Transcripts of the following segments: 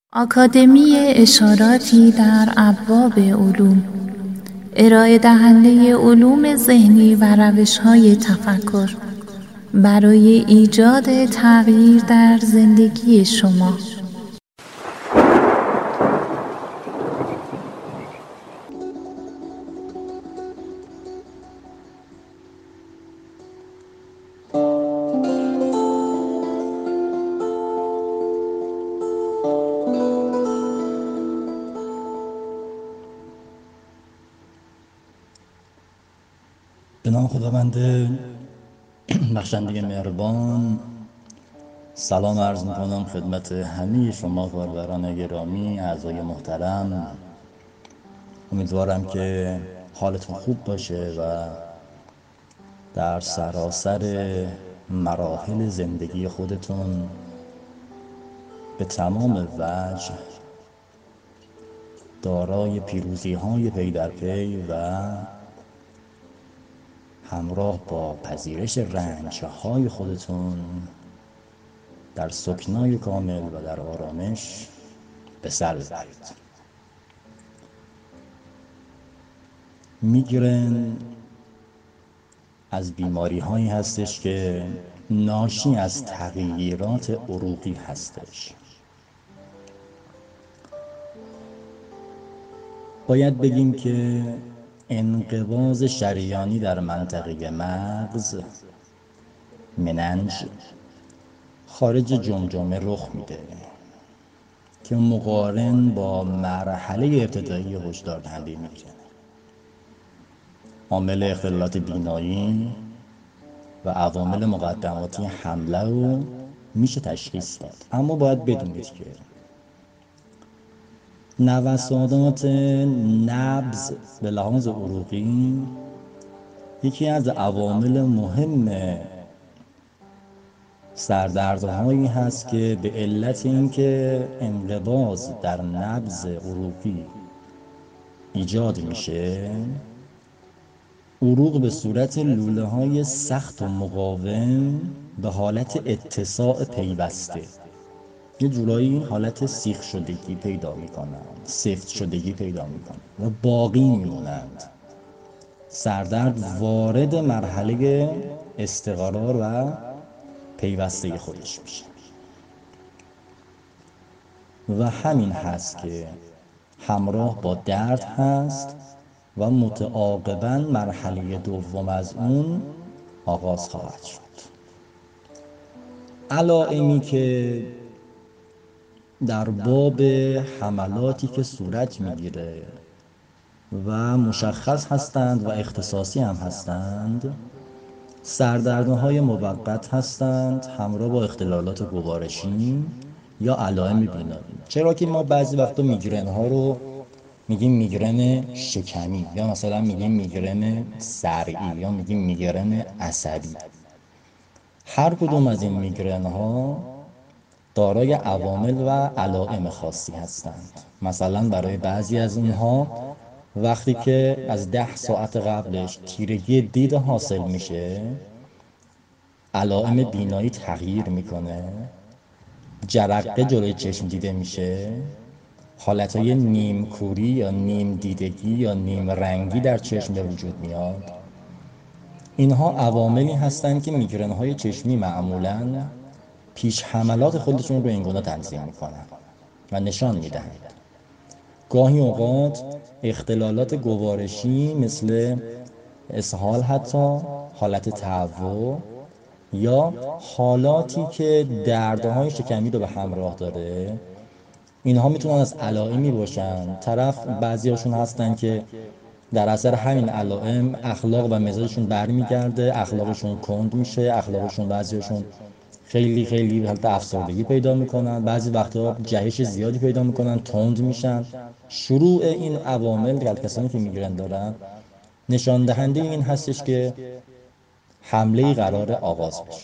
آکادمی اشاراتی در ابواب علوم، ارائه دهنده علوم ذهنی و روش‌های تفکر برای ایجاد تغییر در زندگی شما. به نام خداوند بخشنده مهربان، سلام عرض میکنم خدمت همه شما کاربران گرامی، اعضای محترم. امیدوارم که حالتون خوب باشه و در سراسر مراحل زندگی خودتون به تمام وجه دارای پیروزی های پی در پی و همراه با پذیرش رنج های خودتون در سکنای کامل و در آرامش به سر ببرید. میگرن از بیماری هایی هستش که ناشی از تغییرات عروقی هستش. باید بگیم که انقباض شریانی در منطقه مغز مننج خارج جمجمه رخ میده که مقارن با مرحله ابتدایی هشدار دهنده میگیره. عامل اختلالات بینایی و عوامل مقدماتی حمله رو میشه تشخیص داد، اما باید بدونید که نوسانات نبض به لحاظ عروقی یکی از عوامل مهم سردردهایی هست که به علت اینکه انقباض در نبض عروقی ایجاد میشه، عروق به صورت لوله های سخت و مقاوم به حالت اتساع پیوسته یه جورایی حالت سیخ شدگی پیدا میکنند، سفت شدگی پیدا میکنند و باقی میمونند. سردرد وارد مرحله استقرار و پیوسته خودش میشه و همین هست که همراه با درد هست و متعاقباً مرحله دوم از اون آغاز خواهد شد. علائمی که در باب حملاتی که صورت میگیره و مشخص هستند و اختصاصی هم هستند، سردردهای موقت هستند همراه با اختلالات گوارشی یا علائم بینایی. چرا که ما بعضی وقتا میگرن ها رو میگیم میگرن شکمی یا مثلا میگیم میگرن صرعی یا میگیم میگرن عصبی. هر کدوم از این میگرن ها دارای عوامل و علائم خاصی هستند. مثلا برای بعضی از اونها وقتی که از 10 ساعت قبلش تیرگی دید حاصل میشه، علائم بینایی تغییر میکنه، جرقه جلوی چشم دیده میشه، حالتهای نیم کوری یا نیم دیدگی یا نیم رنگی در چشم به وجود میاد. اینها عواملی هستند که میگرن های چشمی معمولاً پیش حملات خودشون رو اینگونه تنظیم میکنن و نشان میدهند. گاهی اوقات اختلالات گوارشی مثل اسهال، حتی حالت تهوع یا حالاتی که دردهای شکمی رو به همراه داره، اینها میتونن از علائمی باشن. طرف بعضی هاشون هستن که در اثر همین علائم اخلاق و مزاجشون برمیگرده، اخلاقشون کند میشه، اخلاقشون بعضیشون خیلی حالت افسردگی پیدا میکنن، بعضی وقتا جهش زیادی پیدا میکنن، تند میشن. شروع این عوامل در کسانی که میگرن دارن نشان دهنده این هستش که حمله قرار آغاز بشه.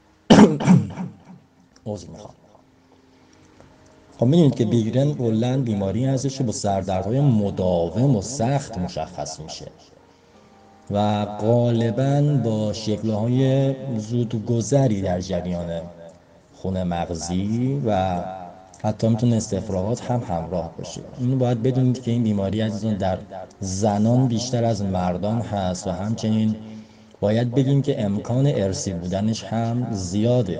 عذر میخوام. خب میدونید که میگرن کلاً بیماری هستش که با سردردهای مداوم و سخت مشخص میشه و غالباً با شکل‌های زودگذری در جریان خون مغزی و حتی میتونه استفراغات هم همراه باشه. این باید بدونید که این بیماری عزیزان در زنان بیشتر از مردان هست و همچنین باید بگیم که امکان ارثی بودنش هم زیاده.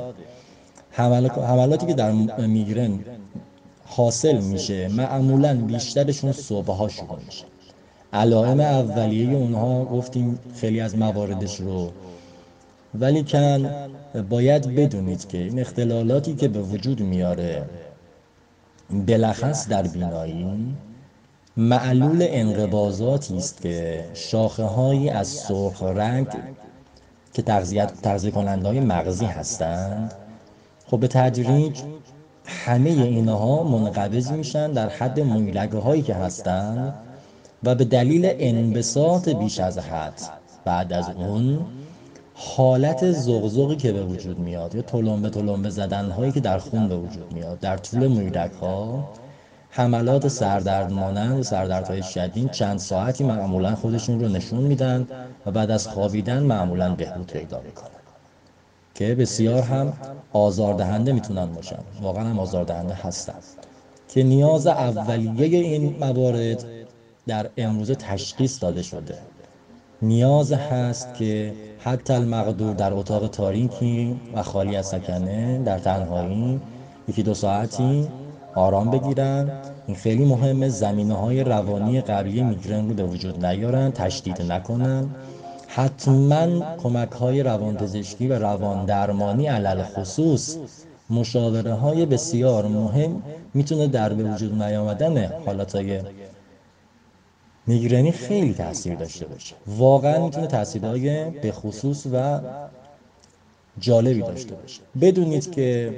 حملاتی که در میگرن حاصل میشه معمولاً بیشترشون صبح‌ها شروع میشه. علائم اولیه اونها گفتیم خیلی از مواردش رو، ولی کن باید بدونید که این اختلالاتی که به وجود میاره بلخص در بینایی معلول انقباضاتی است که شاخه‌هایی از سرخ رنگ که تغذیه کننده‌های مغزی هستند، خب به تدریج همه اینها منقبض میشن در حد مویلگه هایی که هستند و به دلیل انبساط بیش از حد بعد از اون حالت زغزغی که به وجود میاد یا تلمبه زدن هایی که در خون به وجود میاد در طول مویلگ ها، حملات سردرد مانند سردردهای شدید چند ساعتی معمولا خودشون رو نشون میدن و بعد از خوابیدن معمولا بهبود پیدا میکنن که بسیار هم آزاردهنده میتونن باشن، واقعا هم آزاردهنده هستن که نیاز اولیه این موارد در امروزه تشخیص داده شده. نیاز هست که حتی المقدور در اتاق تاریکی و خالی از سکنه در تنهایی 1-2 ساعتی آرام بگیرن. این خیلی مهمه. زمینه‌های روانی قبلی میگرن رو به وجود نیارن، تشدید نکنن. حتما کمک‌های روانپزشکی و روان درمانی علل خصوص مشاوره بسیار مهم میتونه در به وجود نیامدن حالاتهای میگرنی خیلی تاثیر داشته باشه. واقعا میتونه تاثیرهای به خصوص و جالبی داشته باشه. بدونید که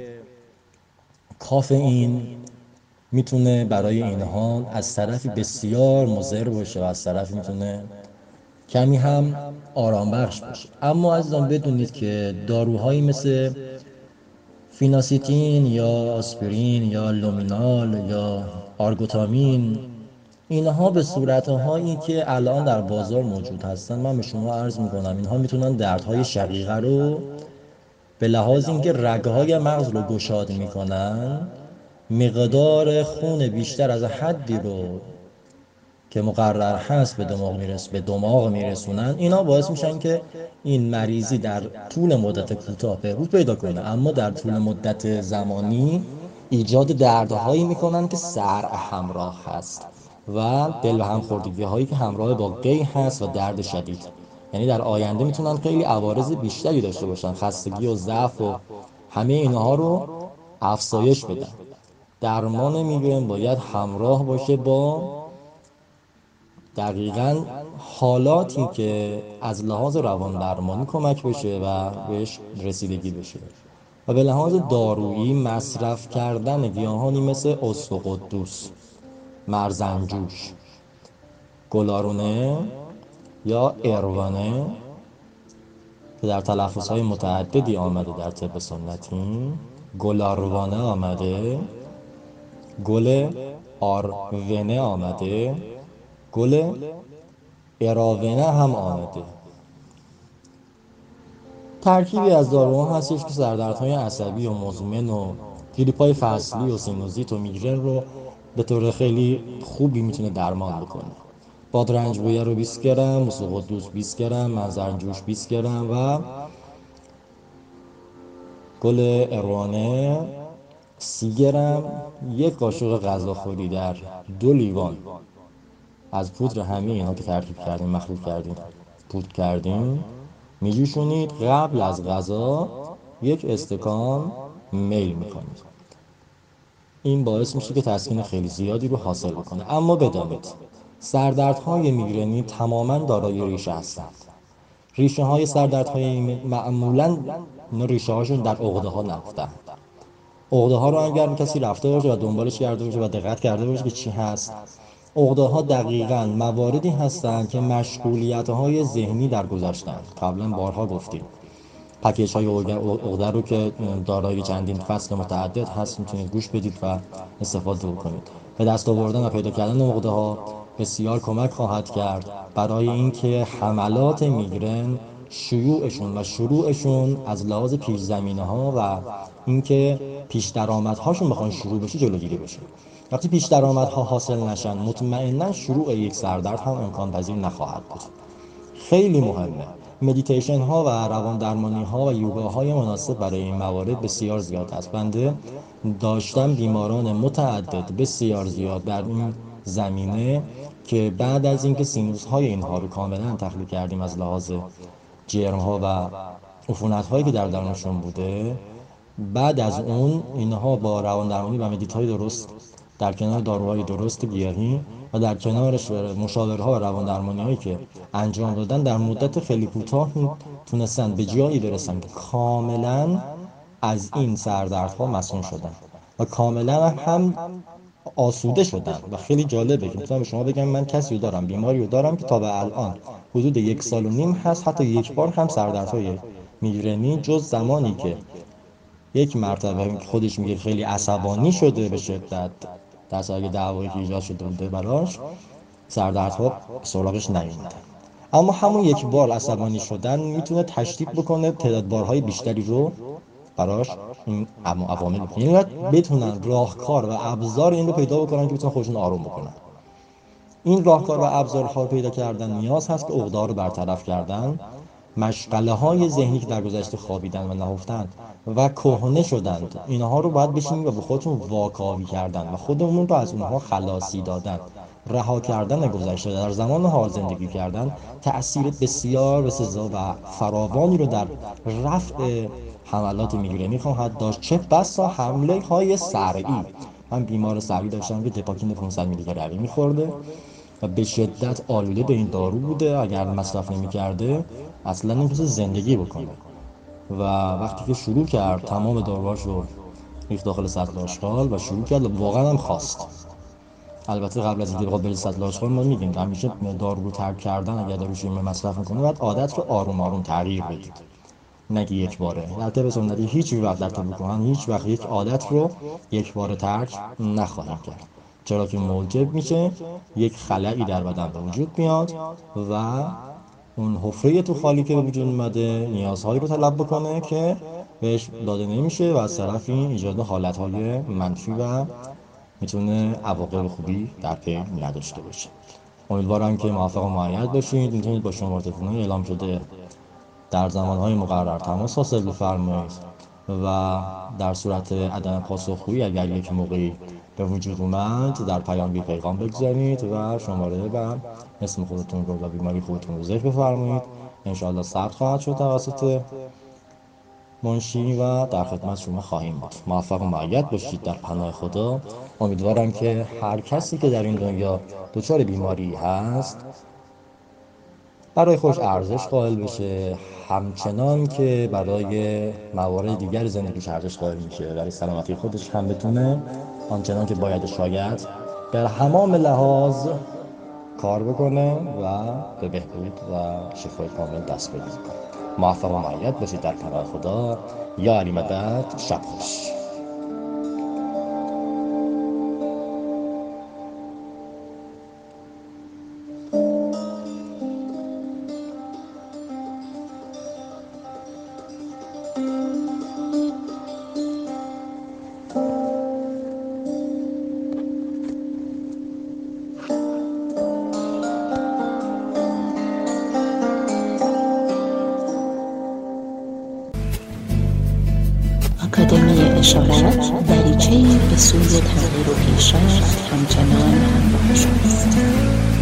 کافئین میتونه برای اینها از طرفی بسیار مضر باشه و از طرفی میتونه کمی هم آرام بخش باشه. اما عزیزان بدونید که داروهایی مثل فیناسیتین یا آسپرین یا لومینال یا آرگوتامین، اینها به صورتهایی که الان در بازار موجود هستن، من به شما عرض میکنم اینها میتونن دردهای شقیقه رو به لحاظ اینکه رگهای مغز رو گشاد میکنن، مقدار خون بیشتر از حدی رو که مقرر هست به دماغ میرسونن، اینا باعث میشن که این مریضی در طول مدت کوتاه بهبود پیدا کنه، اما در طول مدت زمانی ایجاد دردهایی میکنن که صرع همراه هست و دل و همخوردگی هایی که همراه با قی هست و درد شدید. یعنی در آینده میتونن خیلی عوارض بیشتری داشته باشن، خستگی و ضعف و همه اینها رو افزایش بدن. درمان میگرن باید همراه باشه با دقیقاً حالاتی که از لحاظ روان درمانی کمک بشه و بهش رسیدگی بشه و به لحاظ دارویی مصرف کردن گیاهانی مثل اسطقدوس، مرزنجوش، گلارونه یا اروانه که در تلفظهای متعددی آمده در طب سنتی، گلاروانه آمده، گل آرونه آمده، گل اراونه هم آمده. ترکیبی از داروها هستش که سردردهای عصبی و مزمن و گریپ‌های فصلی و سینوزیت و میگرن رو به طور خیلی خوبی میتونه درمان بکنه. بادرنج‌بویه رو 20 گرم، اسطقدوس 20 گرم، مرزنجوش 20 گرم و گل اروانه 30 گرم، 1 قاشق غذاخوری در 2 لیوان از پودر همه اینا که ترکیب کردیم، مخلوط کردیم، پودر کردیم میجوشونید. قبل از غذا 1 استکان میل میکنید. این باعث میشه که تسکین خیلی زیادی رو حاصل بکنه. اما بدانید سردردهای میگرنی تماما دارای ریشه هستند. ریشه های سردردهای معمولا ریشه هاشون در عقده ها نهفته. عقده ها رو اگر کسی رفته باشه و دنبالش کرده باشه و دقت کرده باشه که چی هست، عقده ها دقیقاً مواردی هستند که مشغولیت های ذهنی در گذشتن. قبلا بارها گفتیم پکیج های عقده رو که دارای چندین فصل متعدد هست میتونید گوش بدید و استفاده بکنید. به دست آوردن و پیدا کردن عقده ها بسیار کمک خواهد کرد برای اینکه حملات میگرن شروعشون از لحاظ پیش زمینه ها و اینکه پیش درآمدهاشون بخوان شروع بشه جلوگیری بشه. وقتی پیش درآمدها حاصل نشن مطمئنا شروع یک سردرد هم امکان پذیر نخواهد بود. خیلی مهمه. مدیتیشن ها و روان درمانی ها و یوگا های مناسب برای این موارد بسیار زیاد است. بنده داشتم بیماران متعدد بسیار زیاد در این زمینه که بعد از اینکه سینوس های اینها رو کاملا تخلیه کردیم از لحاظ جرم ها و عفونت هایی که در درونشون بوده، بعد از اون اینها با روان درمانی و مدیت های درست در کنار داروهای درست گیاهی و در کنارش مشاورها و روان درمانی هایی که انجام دادن در مدت خیلی کوتاه تونستن به جایی برسن که کاملا از این سردردها مسئول شدن و کاملا هم آسوده شدن. و خیلی جالبه که میتونم به شما بگم من کسی رو دارم، بیماری رو دارم که تا به الان حدود 1.5 سال هست حتی یک بار هم سردردهای میگرنی جز زمانی که یک مرتبه خودش میگه خیلی عصبانی شده به شدت در اگه دعوایی که ایجاد شده بوده براش سردردها سراغش نیومدن. اما همون یک بار عصبانی شدن میتونه تشدید بکنه تعداد بارهای بیشتری رو براش این عوامل بکنه. یعنی بتونن راهکار و ابزار این رو پیدا بکنن که بتونن خودشون آروم بکنن. این راهکار و ابزارها رو پیدا کردن نیاز هست که عقده‌ها رو برطرف کردن، مشغله های ذهنی که در گذشته خوابیدن و نهفتند و کهنه شدند اینها رو باید بشینیم و به خودتون واکاوی کردن و خودمون رو از اونها خلاصی دادن، رها کردن گذشته، در زمان حال زندگی کردن تأثیر بسیار بسزا و فراوانی رو در رفع حملات میگرنی خواهد داشت، چه بسا حمله های صرعی. من بیمار صرعی داشتم که دپاکین 500 میلی گرم میخورده و به شدت آلوده به این دارو بوده، اگر مصرف نمی‌کرده اصلا نمی‌تونه زندگی بکنه و وقتی که شروع کرد تمام داروهاشو ریخت داخل سطل آشغال و شروع کرد واقعا هم خواست. البته قبل از اینکه بخواد بره سطل آشغال ما میگیم که همیشه دارو رو ترک کردن اگر داروشو مصرف می‌کنه باید عادت رو آروم آروم تغییر بدید، نگی یک باره. در طب سنتی هیچ وقت در طب کهن هیچ وقت یک عادت رو یک باره ترک نخواهیم کرد، چرا که موجب میشه یک خلایی در بدن به وجود میاد و اون حفره تو خالی که به وجود اومده نیازهایی رو طلب بکنه که بهش داده نمیشه و از طرف این ایجاد حالتهای منفی و میتونه عواقب خوبی در پی نداشته باشه. امیدوارم که موفق و مؤید باشید. میتونید با شماره تلفنی اعلام شده در زمانهای مقرر تماس حاصل بفرمایید و در صورت عدم پاسخگویی اگر یک موقعی به وجود اومد در پیام پیغام بگذارید و شماره و اسم خودتون رو و بیماری خودتون رو ذکر بفرمایید. انشاءالله ثبت خواهد شد توسط منشی و در خدمت شما خواهیم بود. موفق و مؤید باشید در پناه خدا. امیدوارم که هر کسی که در این دنیا دچار بیماری هست برای خودش ارزش قائل بشه، همچنان که برای موارد دیگر زندگیش ارزش قائل میشه، برای سلامتی خودش هم بتونه آنچنان که باید و شاید در همام لحاظ کار بکنه و به بهبود و شفای کامل دست پیدا کنه. موفق و مؤید باشید در پناه خدا. یا علی مدد. شب خوش. آکادمی اشارت دریچه‌ای به سوی تغییر و پیشرفت همچنان همراه شماست.